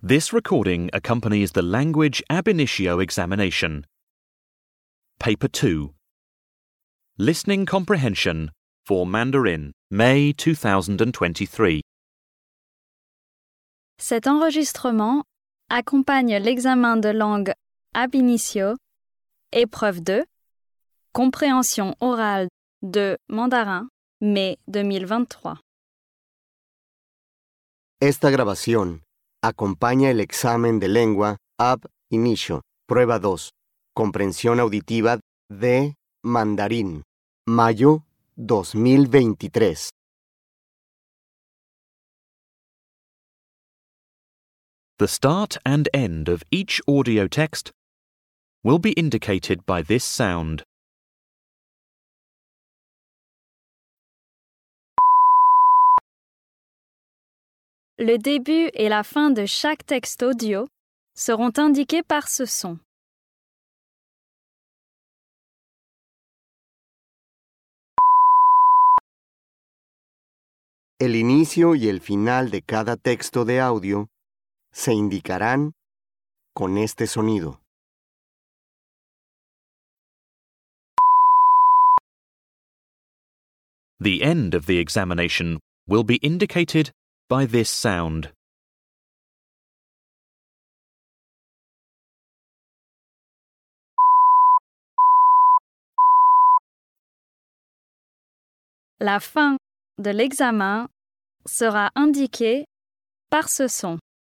This recording accompanies the Language Ab Initio examination. Paper 2. Listening Comprehension for Mandarin, May 2023. Cet enregistrement accompagne l'examen de langue Ab Initio, épreuve 2, compréhension orale de mandarin, mai 2023. Esta grabación acompaña el examen de lengua Ab Initio, prueba 2, comprensión auditiva de mandarín, mayo 2023. The start and end of each audio text will be indicated by this sound. Le début et la fin de chaque texte audio seront indiqués par ce son. El inicio y el final de cada texto de audio se indicarán con este sonido. The end of the examination will be indicated by this sound. La fin de l'examen sera indiquée par ce son.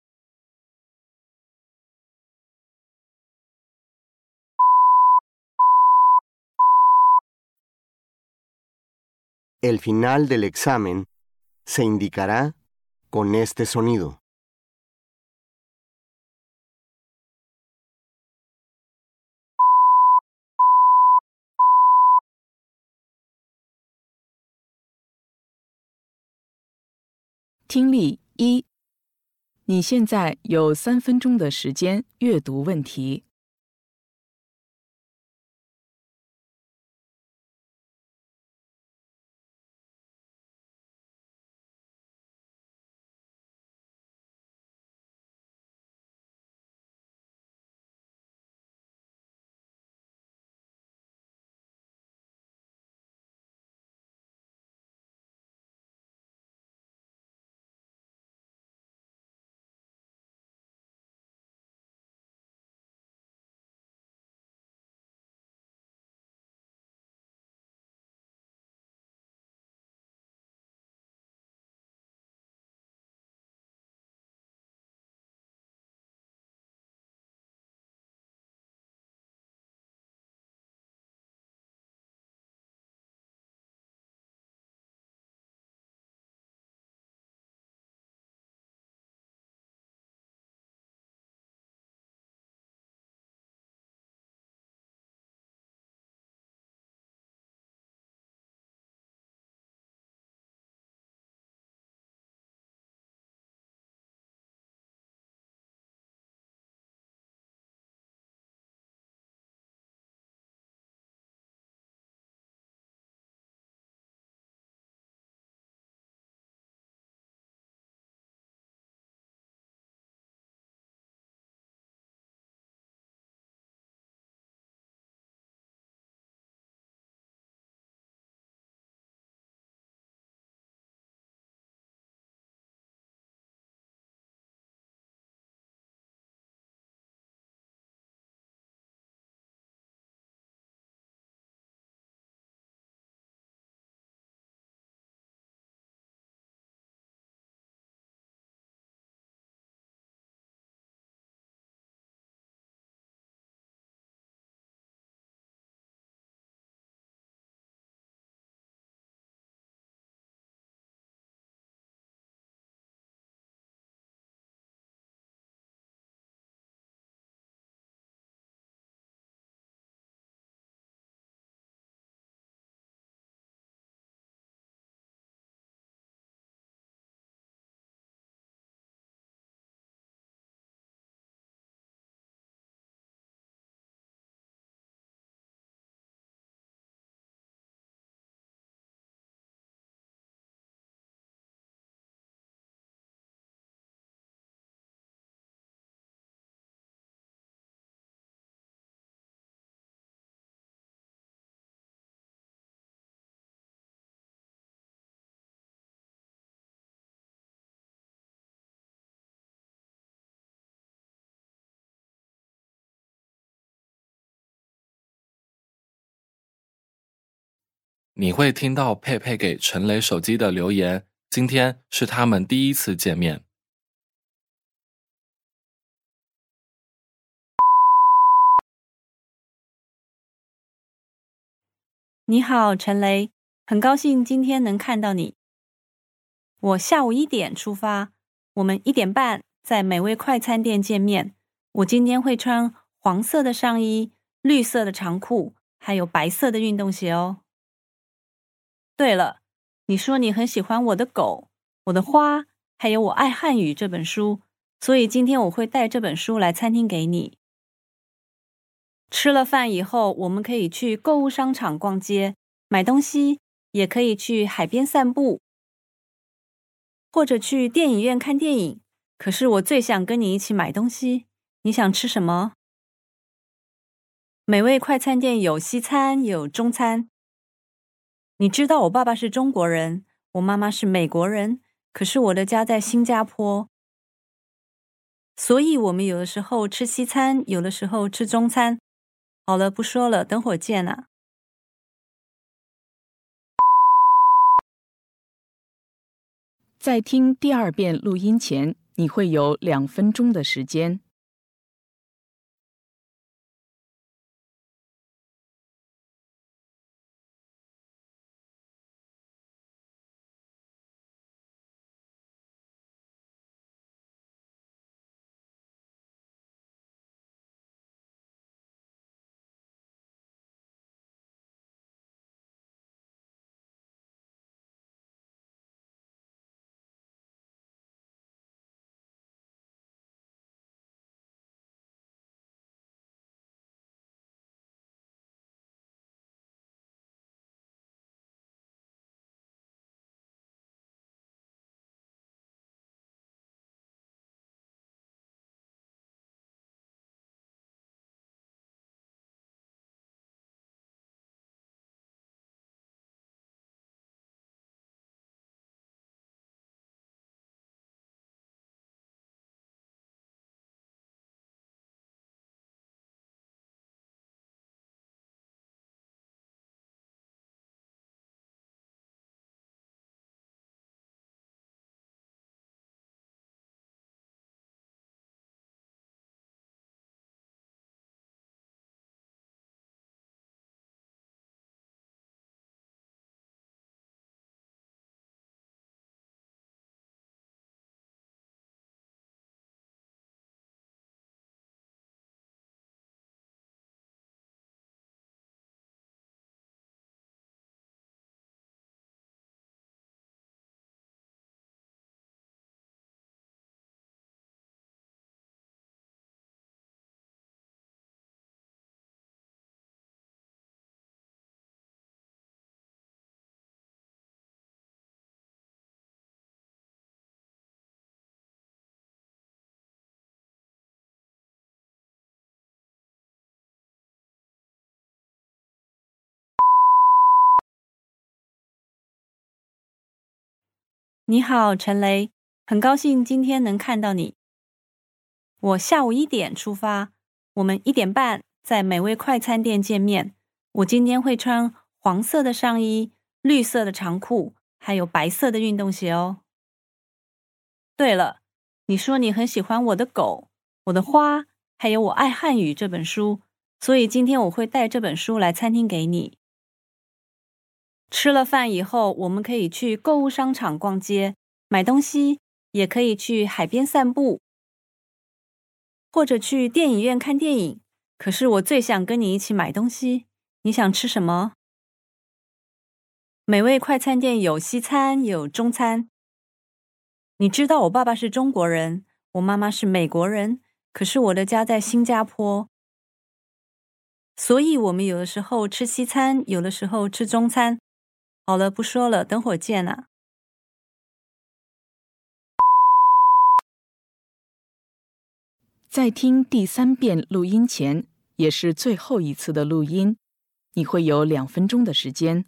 El final del examen se indicará con este sonido. 听力1，你现在有3分钟的时间阅读问题。 你会听到佩佩给陈雷手机的留言，今天是他们第一次见面。 你好，陈雷，很高兴今天能看到你。我下午1点出发，我们1点半在美味快餐店见面。我今天会穿黄色的上衣、绿色的长裤，还有白色的运动鞋哦。对了，你说你很喜欢我的狗、我的花，还有我爱汉语这本书，所以今天我会带这本书来餐厅给你。吃了饭以后，我们可以去购物商场逛街，买东西，也可以去海边散步，或者去电影院看电影。可是我最想跟你一起买东西，你想吃什么？美味快餐店有西餐，有中餐。你知道我爸爸是中国人，我妈妈是美国人，可是我的家在新加坡，所以我们有的时候吃西餐，有的时候吃中餐。好了，不说了，等会儿见啊。 在听第2遍录音前，你会有2分钟的时间。 你好，陈雷，很高兴今天能看到你。我下午1点出发，我们1点半在美味快餐店见面。我今天会穿黄色的上衣、绿色的长裤，还有白色的运动鞋哦。对了，你说你很喜欢我的狗、我的花，还有我爱汉语这本书，所以今天我会带这本书来餐厅给你。吃了饭以后，我们可以去购物商场逛街，买东西，也可以去海边散步，或者去电影院看电影。可是我最想跟你一起买东西，你想吃什么？美味快餐店有西餐，有中餐。你知道我爸爸是中国人，我妈妈是美国人，可是我的家在新加坡，所以我们有的时候吃西餐，有的时候吃中餐。好了，不说了，等会儿见啊。 在听第3遍录音前，也是最后一次的录音，你会有2分钟的时间。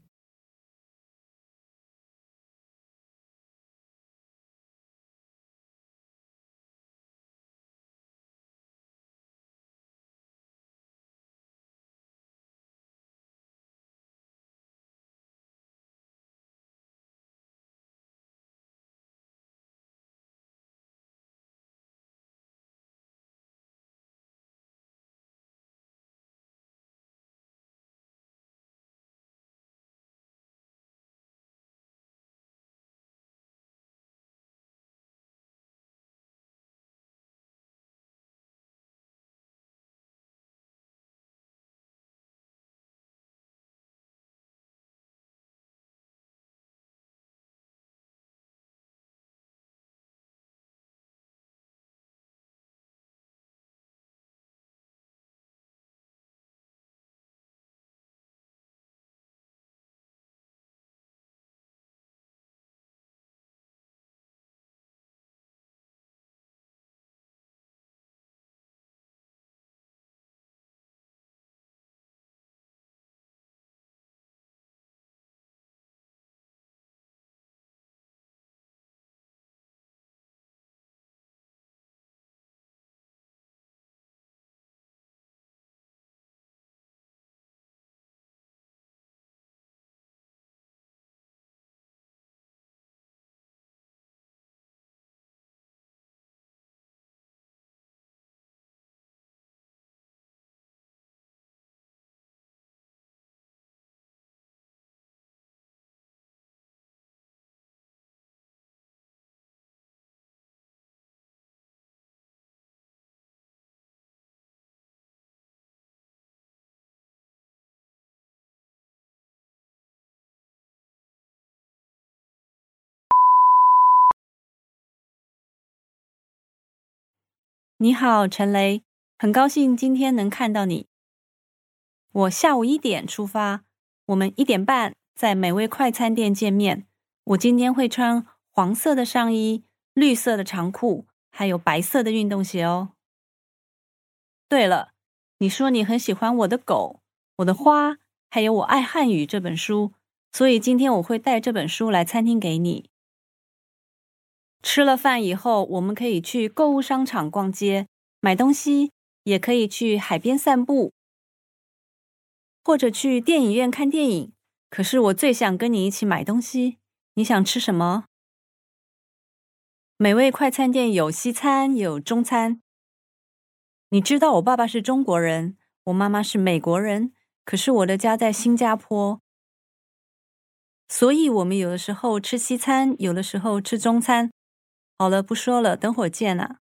你好，陈雷，很高兴今天能看到你。我下午1点出发，我们1点半在美味快餐店见面。我今天会穿黄色的上衣、绿色的长裤，还有白色的运动鞋哦。对了，你说你很喜欢我的狗、我的花，还有我爱汉语这本书，所以今天我会带这本书来餐厅给你。吃了饭以后，我们可以去购物商场逛街，买东西，也可以去海边散步，或者去电影院看电影。可是我最想跟你一起买东西。你想吃什么？美味快餐店有西餐，也有中餐。你知道我爸爸是中国人，我妈妈是美国人，可是我的家在新加坡，所以我们有的时候吃西餐，有的时候吃中餐。好了，不说了，等会儿见啊。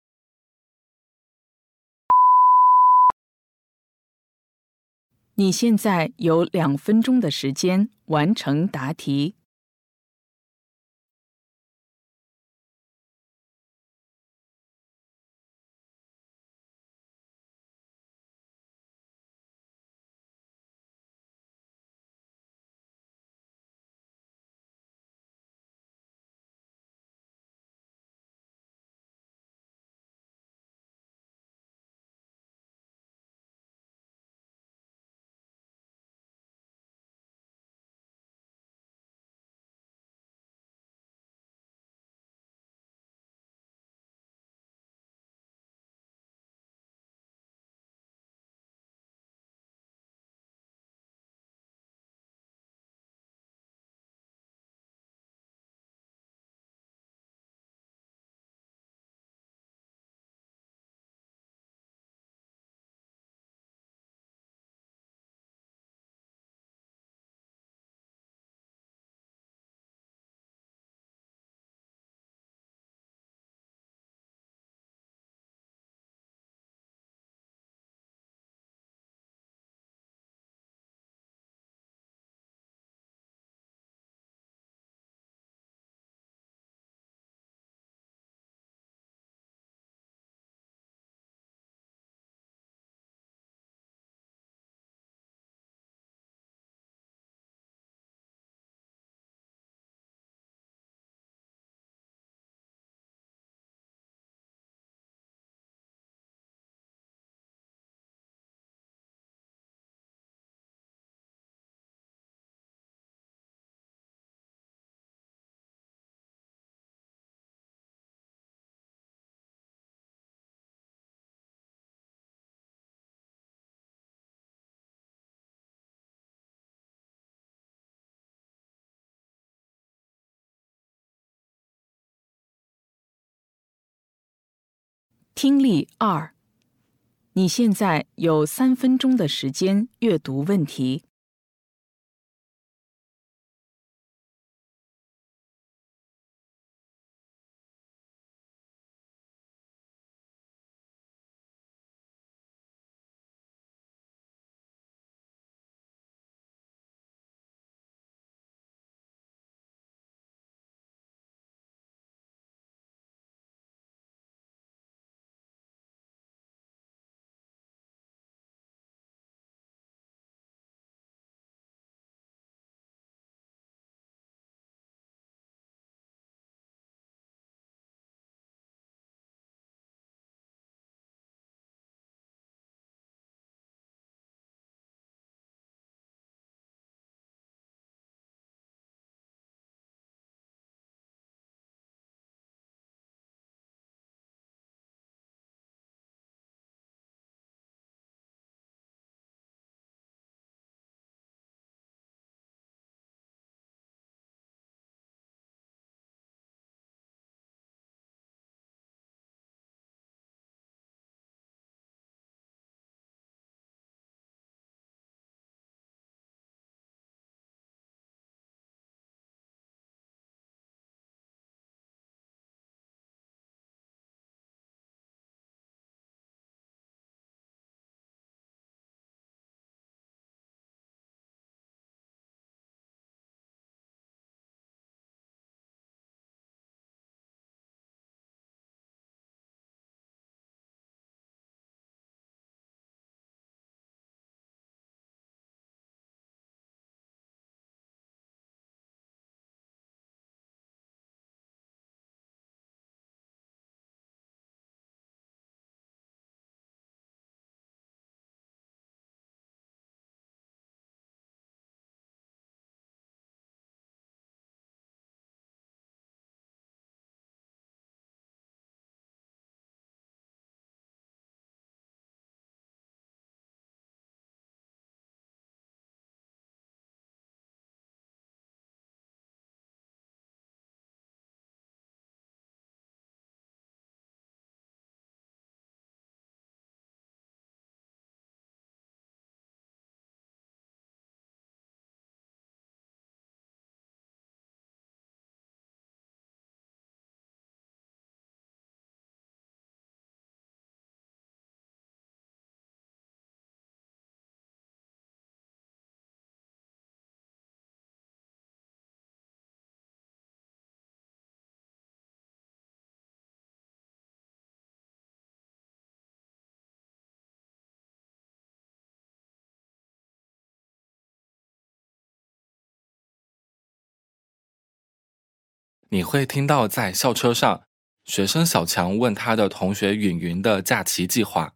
你现在有2分钟的时间完成答题。听力2，你现在有3分钟的时间阅读问题。 你会听到在校车上，学生小强问他的同学允云的假期计划。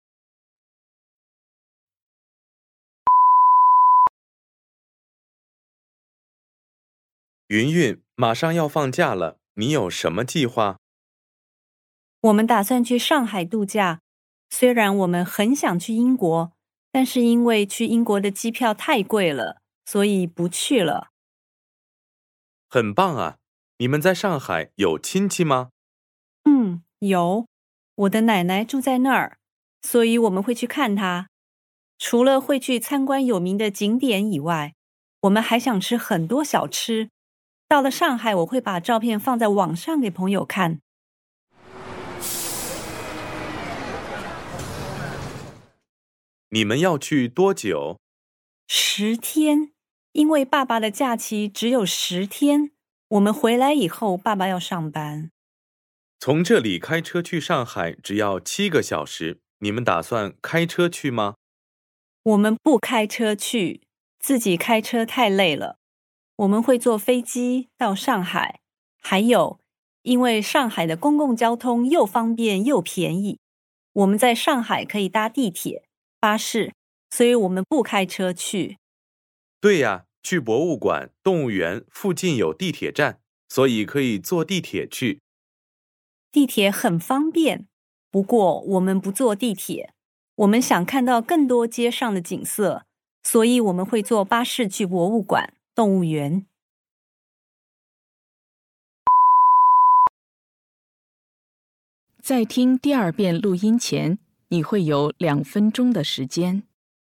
云云，马上要放假了，你有什么计划？ 我们打算去上海度假，虽然我们很想去英国，但是因为去英国的机票太贵了，所以不去了。 很棒啊！你们在上海有亲戚吗？ 有，我的奶奶住在那儿，所以我们会去看她。除了会去参观有名的景点以外，我们还想吃很多小吃。到了上海，我会把照片放在网上给朋友看。 你们要去多久 10天，因为爸爸的假期只有10天。我们回来以后，爸爸要上班。 从这里开车去上海只要7个小时，你们打算开车去吗？ 我们不开车去，自己开车太累了。我们会坐飞机到上海，还有，因为上海的公共交通又方便又便宜，我们在上海可以搭地铁、巴士，所以我们不开车去。 对呀，去博物馆、动物园附近有地铁站，所以可以坐地铁去。 地铁很方便，不过我们不坐地铁，我们想看到更多街上的景色，所以我们会坐巴士去博物馆、动物园。 在听第2遍录音前，你会有2分钟的时间。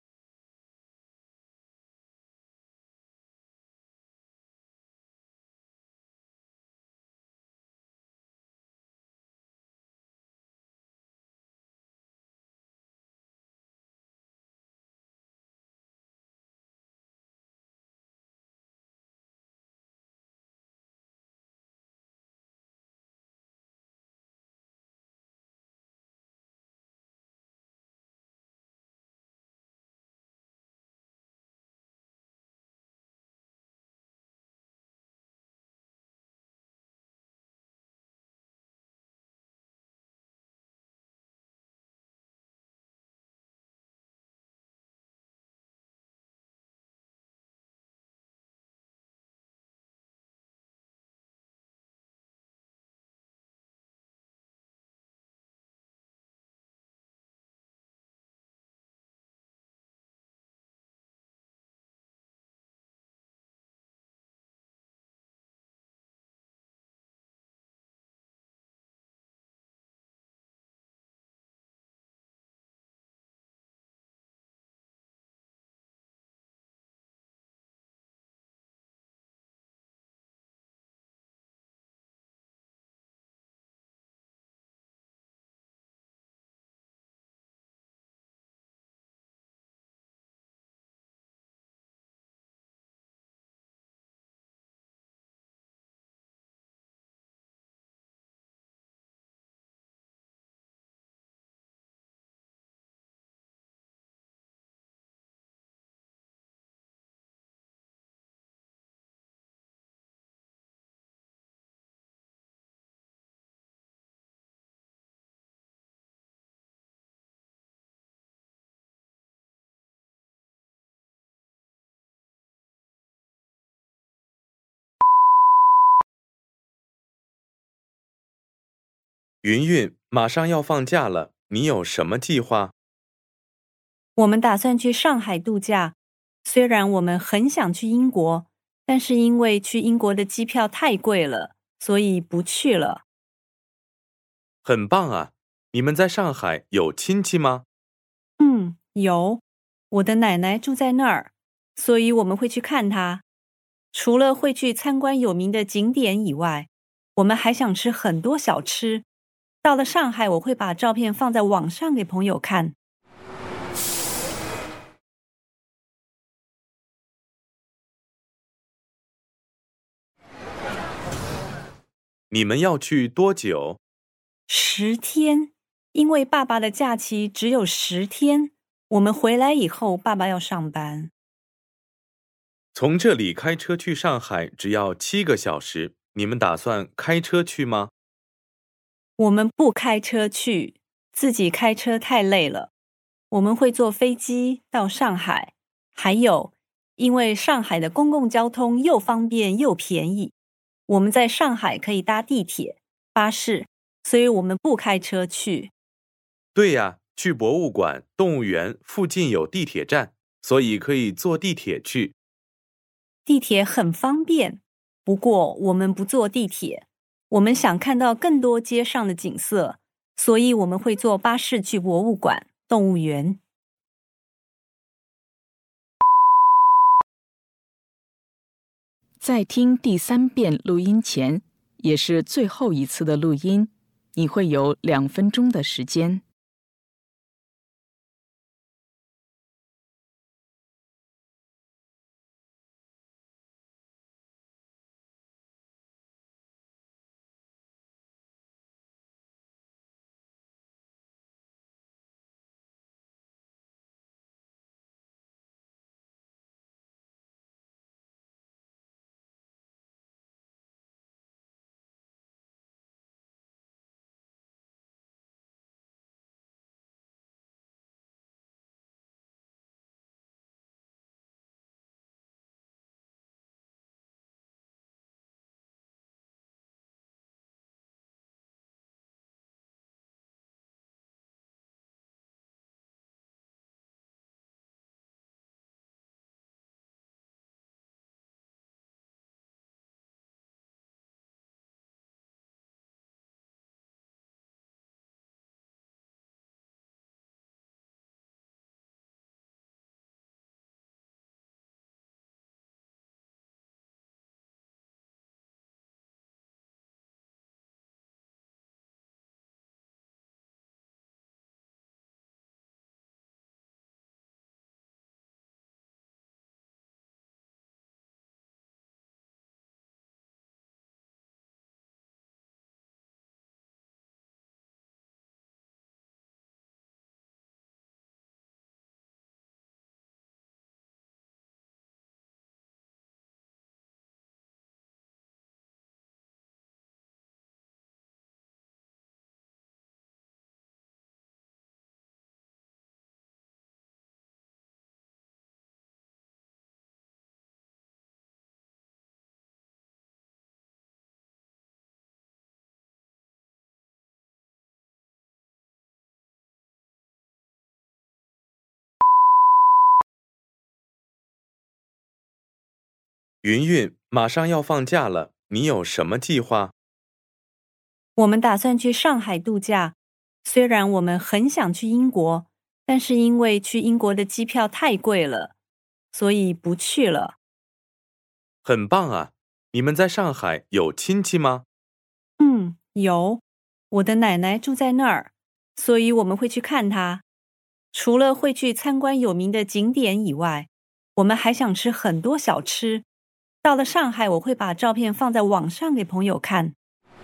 云云，马上要放假了，你有什么计划？ 我们打算去上海度假，虽然我们很想去英国，但是因为去英国的机票太贵了，所以不去了。 很棒啊！你们在上海有亲戚吗？ 有，我的奶奶住在那儿，所以我们会去看她。除了会去参观有名的景点以外，我们还想吃很多小吃。到了上海，我会把照片放在网上给朋友看。 你们要去多久 10天，因为爸爸的假期只有10天。我们回来以后，爸爸要上班。 从这里开车去上海只要7个小时， 你们打算开车去吗？ 我们不开车去，自己开车太累了。我们会坐飞机到上海，还有，因为上海的公共交通又方便又便宜，我们在上海可以搭地铁、巴士，所以我们不开车去。 对呀，去博物馆、动物园附近有地铁站，所以可以坐地铁去。 地铁很方便，不过我们不坐地铁。我们想看到更多街上的景色，所以我们会坐巴士去博物馆、动物园。 在听第3遍录音前，也是最后一次的录音，你会有2分钟的时间。 云云，马上要放假了，你有什么计划？ 我们打算去上海度假，虽然我们很想去英国，但是因为去英国的机票太贵了，所以不去了。 很棒啊！你们在上海有亲戚吗？ 有，我的奶奶住在那儿，所以我们会去看她。除了会去参观有名的景点以外，我们还想吃很多小吃。到了上海，我会把照片放在网上给朋友看。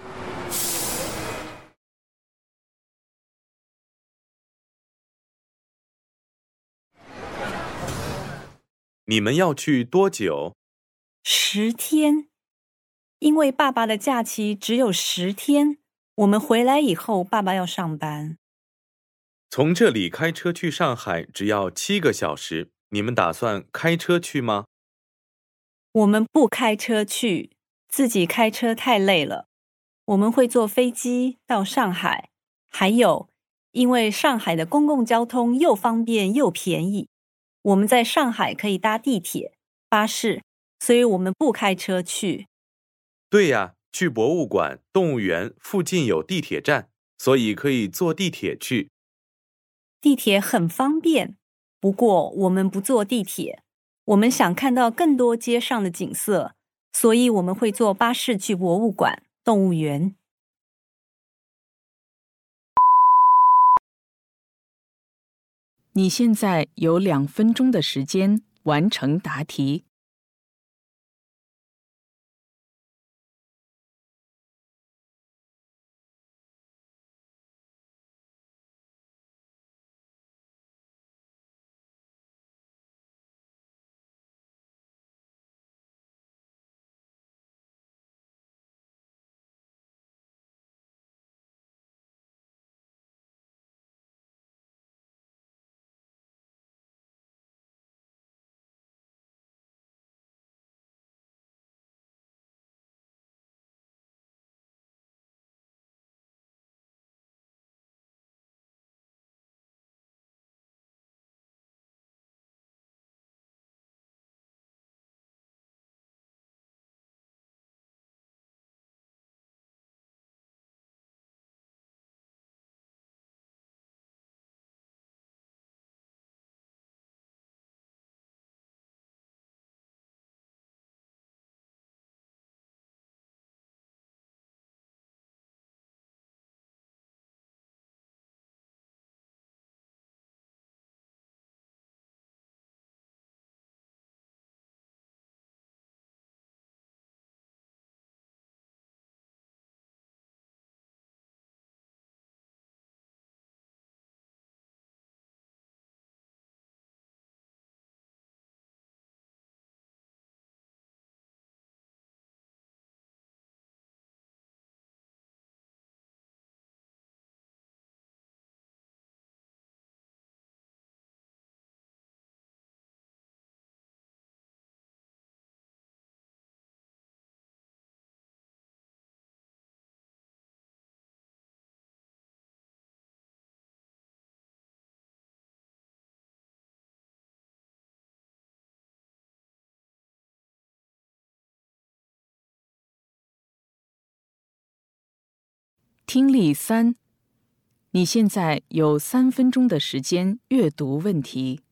你们要去多久 10天，因为爸爸的假期只有10天，我们回来以后，爸爸要上班。 从这里开车去上海只要7个小时，你们打算开车去吗？ 我们不开车去，自己开车太累了。我们会坐飞机到上海，还有，因为上海的公共交通又方便又便宜，我们在上海可以搭地铁、巴士，所以我们不开车去。 对呀，去博物馆、动物园附近有地铁站，所以可以坐地铁去。 地铁很方便，不过我们不坐地铁。我们想看到更多街上的景色，所以我们会坐巴士去博物馆、动物园。 你现在有2分钟的时间完成答题。 听力3，你现在有3分钟的时间阅读问题。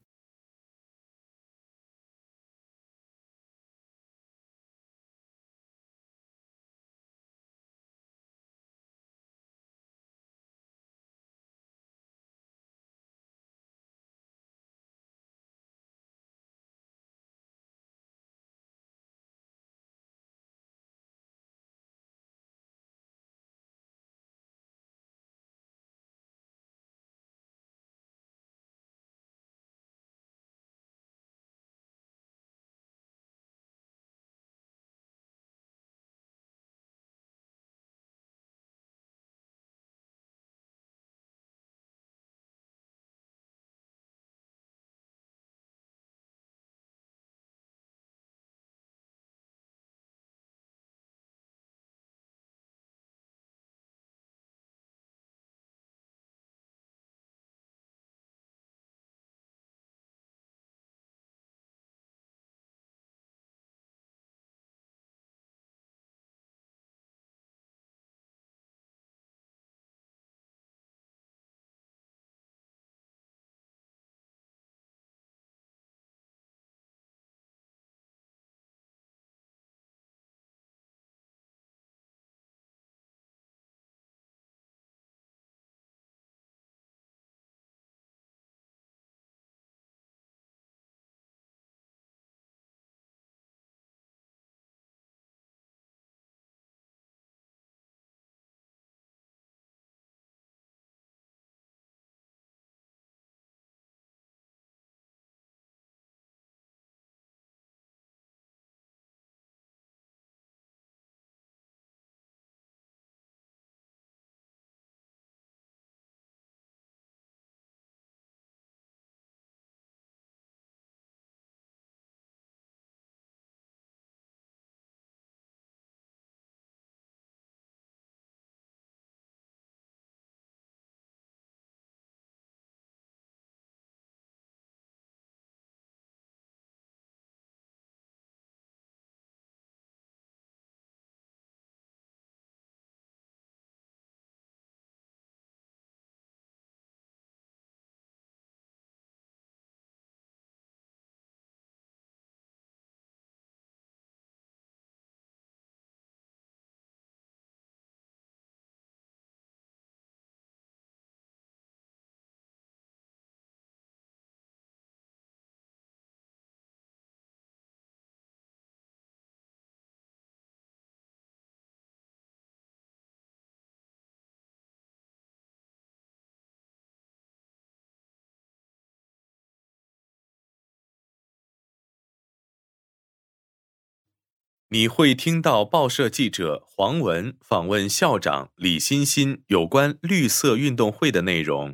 你会听到报社记者黄文访问校长李欣欣有关绿色运动会的内容。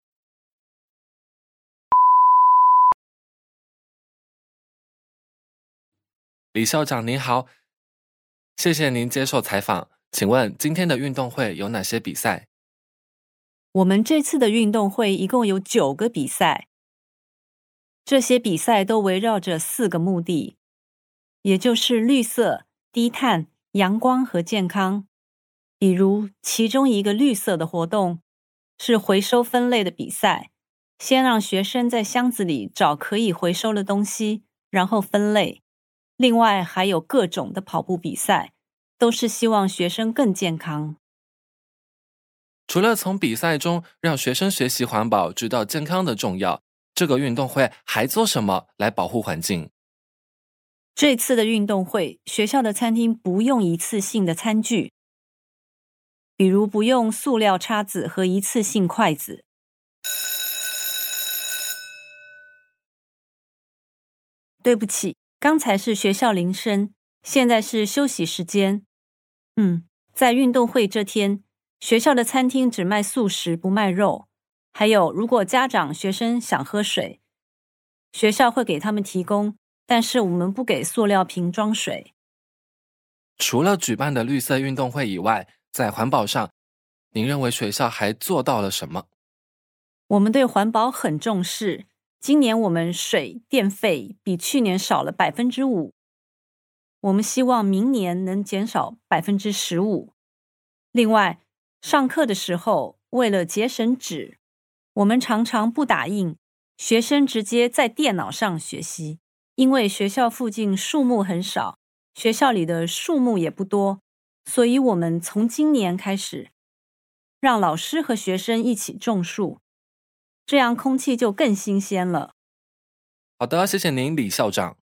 李校长您好，谢谢您接受采访。请问今天的运动会有哪些比赛？ 我们这次的运动会一共有9个比赛，这些比赛都围绕着4个目的，也就是绿色、低碳、阳光和健康。比如其中一个绿色的活动是回收分类的比赛，先让学生在箱子里找可以回收的东西，然后分类。另外还有各种的跑步比赛，都是希望学生更健康。 除了从比赛中让学生学习环保，知道健康的重要，这个运动会还做什么来保护环境？ 这次的运动会，学校的餐厅不用一次性的餐具，比如不用塑料叉子和一次性筷子。对不起，刚才是学校铃声，现在是休息时间。在运动会这天，学校的餐厅只卖素食，不卖肉。还有，如果家长、学生想喝水，学校会给他们提供，但是我们不给塑料瓶装水。 除了举办的绿色运动会以外，在环保上，您认为学校还做到了什么？ 我们对环保很重视，今年我们水电费比去年少了5%，我们希望明年能减少15%。另外， 上课的时候，为了节省纸，我们常常不打印，学生直接在电脑上学习。因为学校附近树木很少，学校里的树木也不多，所以我们从今年开始，让老师和学生一起种树，这样空气就更新鲜了。 好的，谢谢您，李校长。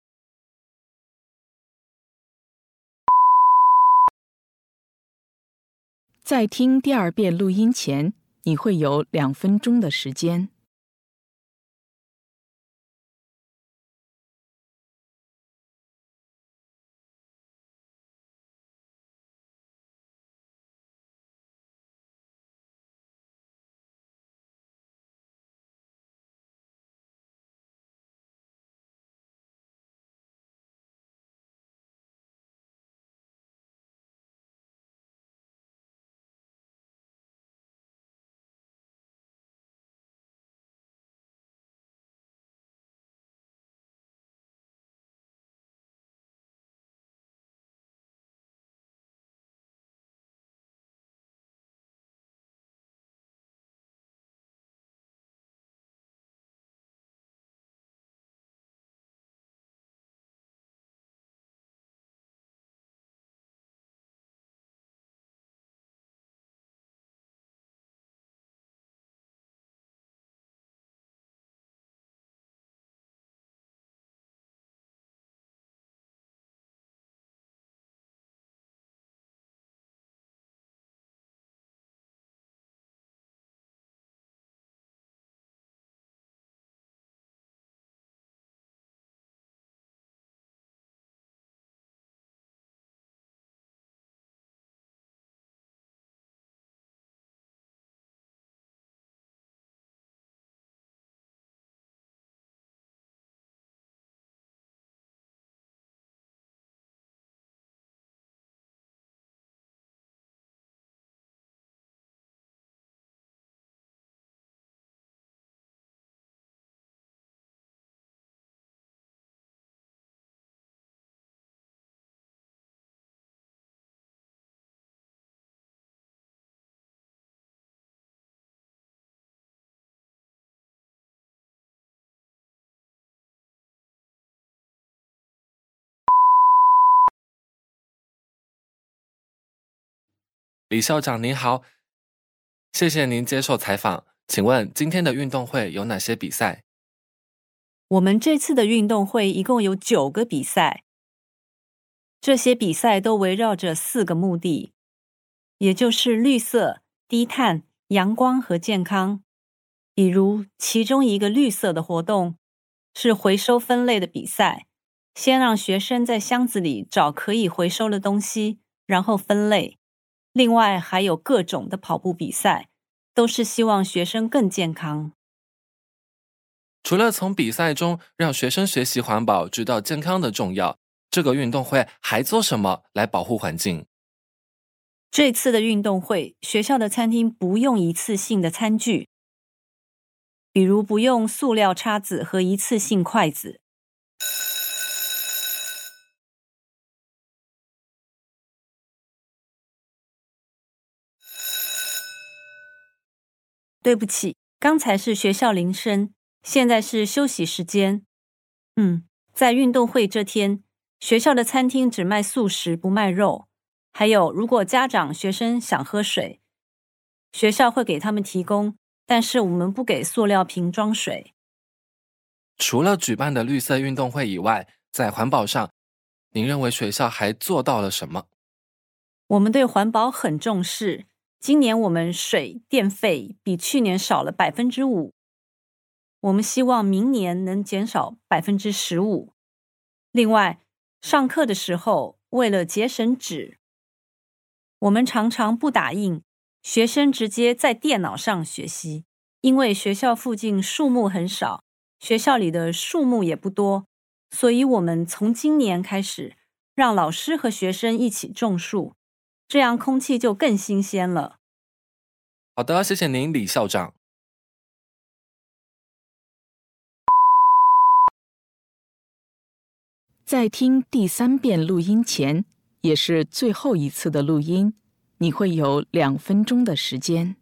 在听第二遍录音前，你会有2分钟的时间。 李校长您好，谢谢您接受采访。请问今天的运动会有哪些比赛？ 我们这次的运动会一共有9个比赛，这些比赛都围绕着4个目的，也就是绿色、低碳、阳光和健康。比如其中一个绿色的活动是回收分类的比赛，先让学生在箱子里找可以回收的东西，然后分类。另外还有各种的跑步比赛，都是希望学生更健康。 除了从比赛中让学生学习环保，知道健康的重要，这个运动会还做什么来保护环境？ 这次的运动会，学校的餐厅不用一次性的餐具，比如不用塑料叉子和一次性筷子。对不起，刚才是学校铃声，现在是休息时间。在运动会这天，学校的餐厅只卖素食，不卖肉。还有，如果家长、学生想喝水，学校会给他们提供，但是我们不给塑料瓶装水。 除了举办的绿色运动会以外，在环保上，您认为学校还做到了什么？ 我们对环保很重视。今年我们水电费比去年少了5%，我们希望明年能减少15%。另外，上课的时候为了节省纸，我们常常不打印，学生直接在电脑上学习。因为学校附近树木很少，学校里的树木也不多，所以我们从今年开始，让老师和学生一起种树，这样空气就更新鲜了。 好的，谢谢您，李校长。 在听第3遍录音前，也是最后一次的录音， 你会有2分钟的时间。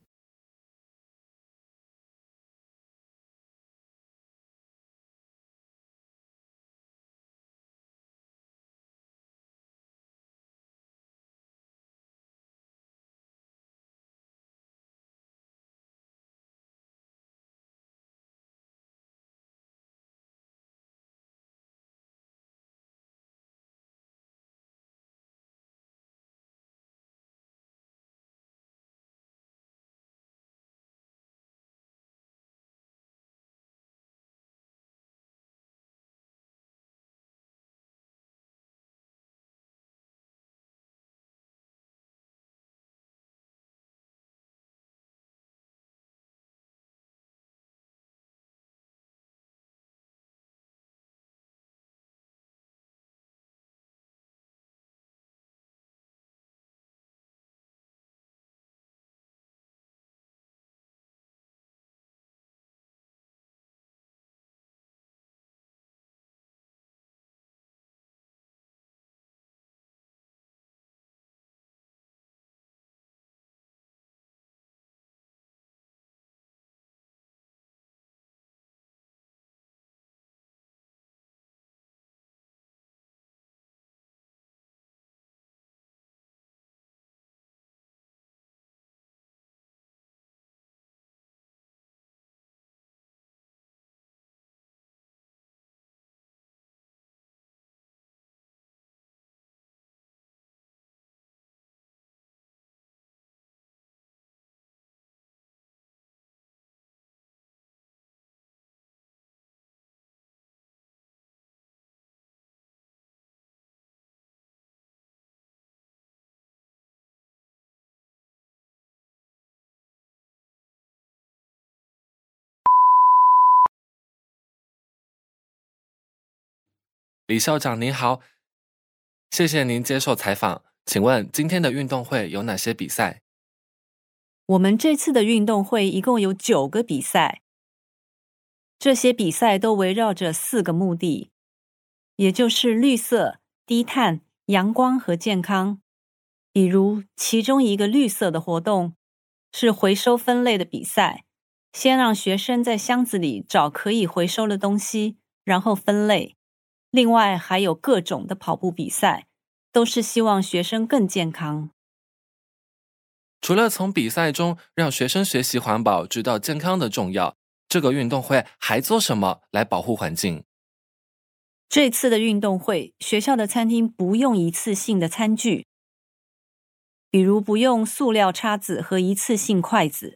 李校长您好，谢谢您接受采访。请问今天的运动会有哪些比赛？ 我们这次的运动会一共有9个比赛，这些比赛都围绕着4个目的，也就是绿色、低碳、阳光和健康。比如其中一个绿色的活动是回收分类的比赛，先让学生在箱子里找可以回收的东西，然后分类。另外还有各种的跑步比赛，都是希望学生更健康。 除了从比赛中让学生学习环保，知道健康的重要，这个运动会还做什么来保护环境？ 这次的运动会，学校的餐厅不用一次性的餐具，比如不用塑料叉子和一次性筷子。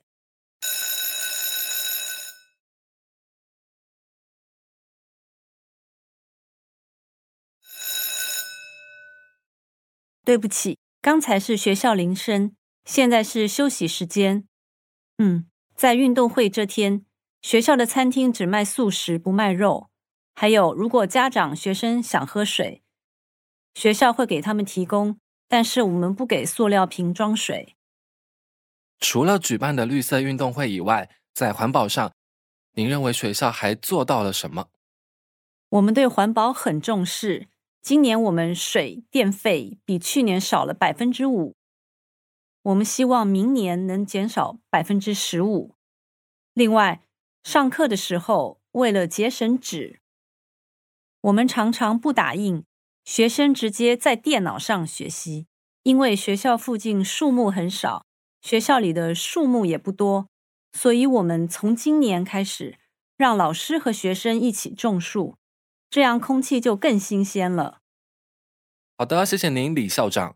对不起，刚才是学校铃声，现在是休息时间。在运动会这天，学校的餐厅只卖素食，不卖肉。还有，如果家长、学生想喝水，学校会给他们提供，但是我们不给塑料瓶装水。 除了举办的绿色运动会以外，在环保上，您认为学校还做到了什么？ 我们对环保很重视。今年我们水电费比去年少了5%，我们希望明年能减少15%。另外，上课的时候为了节省纸，我们常常不打印，学生直接在电脑上学习。因为学校附近树木很少，学校里的树木也不多，所以我们从今年开始让老师和学生一起种树，这样空气就更新鲜了。 好的，谢谢您，李校长。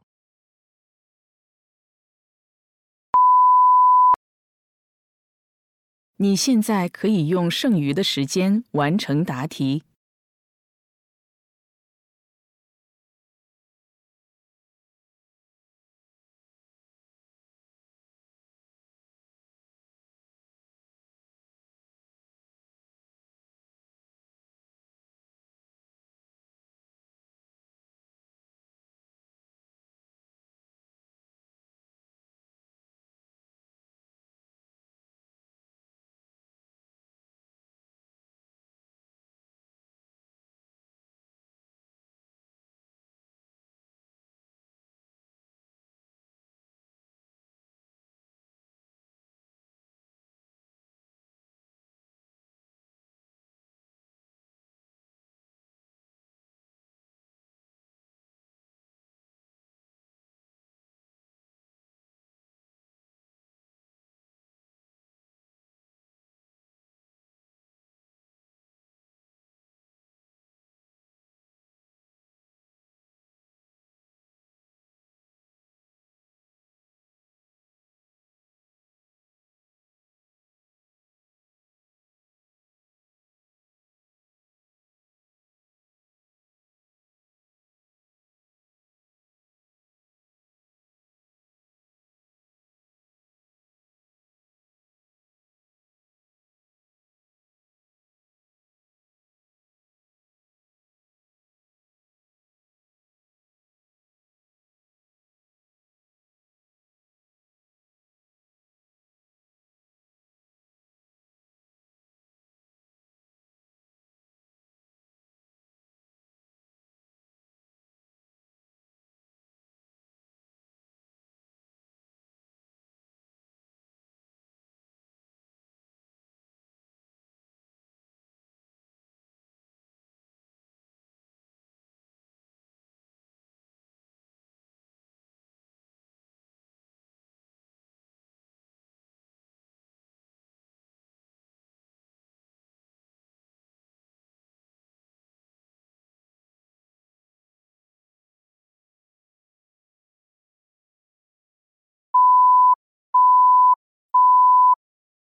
你现在可以用剩余的时间完成答题。